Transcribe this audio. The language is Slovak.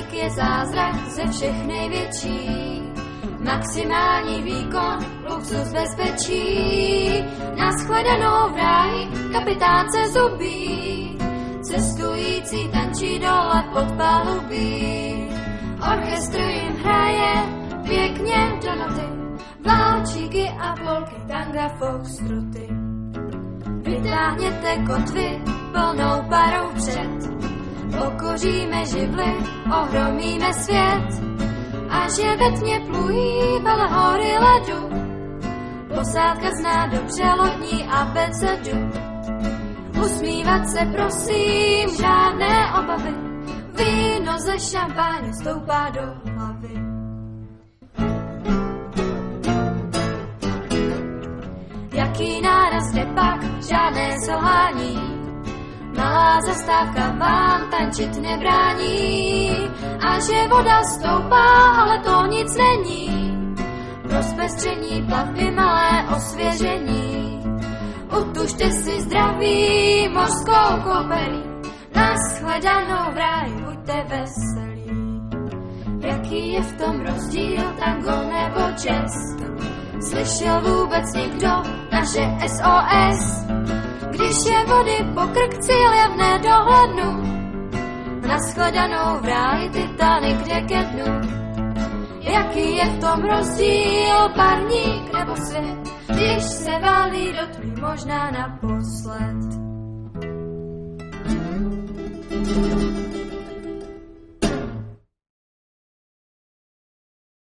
Titanic je zázrak ze všech největší. Maximální výkon, luxus bezpečí. Nashledanou v ráji, kapitán se zubí. Cestující tančí dole pod palubí. Orchestr jim hraje pěkně do noty. Válčíky a polky, tanga, foxtroty. Vytáhněte kotvy plnou parou před. Pokoříme živly, ohromíme svět. Až je ve tmě plují vedle hory ledu. Posádka zná dobře lodní abecedu. Usmívat se prosím, žádné obavy. Víno ze šampáně stoupá do hlavy. Jaký náraz jde pak, žádné selhání. Malá zastávka vám tančit nebrání. A že voda stoupá, ale to nic není. Pro zpestření plavby malé osvěžení. Utužte si zdraví mořskou koupelí. Nashledanou v ráji, buďte veselí. Jaký je v tom rozdíl, tango nebo jazz? Slyšel vůbec někdo naše SOS? Když je vody pokrk, cíl je v nedohlednu. Nashledanou v ráji, Titanic jde ke dnu. Jaký je v tom rozdíl, parník nebo svět? Když se válí do tmy, možná naposled.